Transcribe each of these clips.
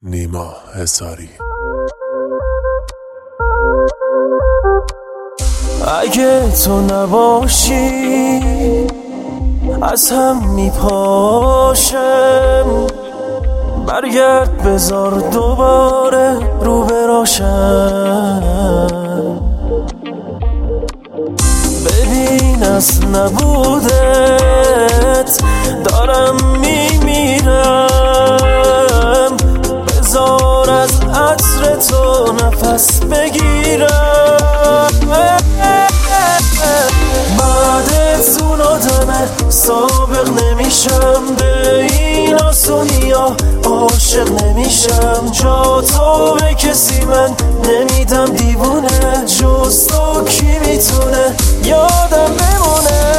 نیما حصاری. اگه تو نباشی از هم میپاشم، برگرد بذار دوباره رو براشم. ببین از نبودت دارم میمیرم، بذار از عطر تو نفس بگیرم. بعدت اون آدمه سابق نمیشم، به این آسونی ها عاشق نمیشم. جا تو به کسی من نمیدم دیوونه، جز تو کی میتونه یادم بمونه.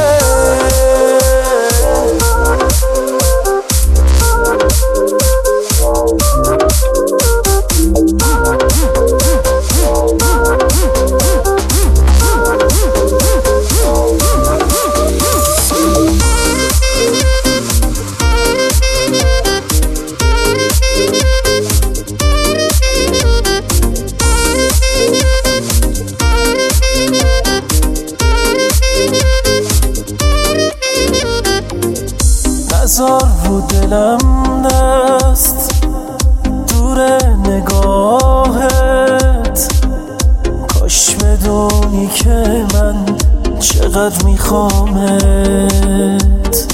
نذار رو دلم دست دور نگاهت، کاش بدونی که من چقدر میخوامت.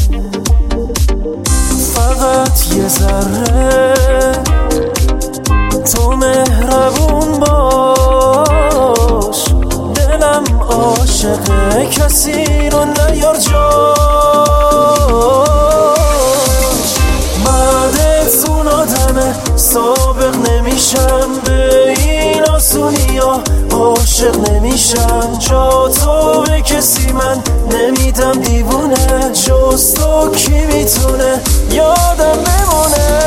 فقط یه ذره تو مهربون باش، دلم عاشق کسی رو نیار جا. سابق نمیشم، به این آسونی ها عاشق نمیشم. جا تو به کسی من نمیدم دیوونه، جز تو کی میتونه یادم بمونه.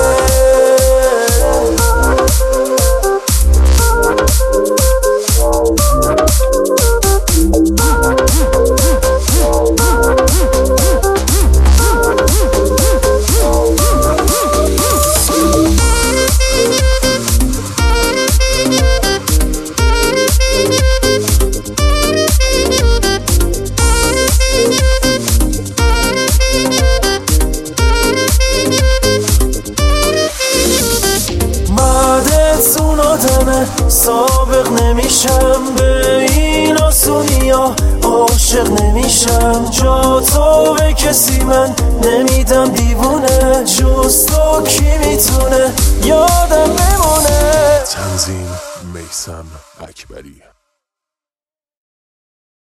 اون آدمه سابق نمیشم، به این آسونی ها عاشق نمیشم. جا تو به کسی من نمیدم دیوونه، جز تو کی میتونه یادم بمونه. تنظیم میثم اکبری.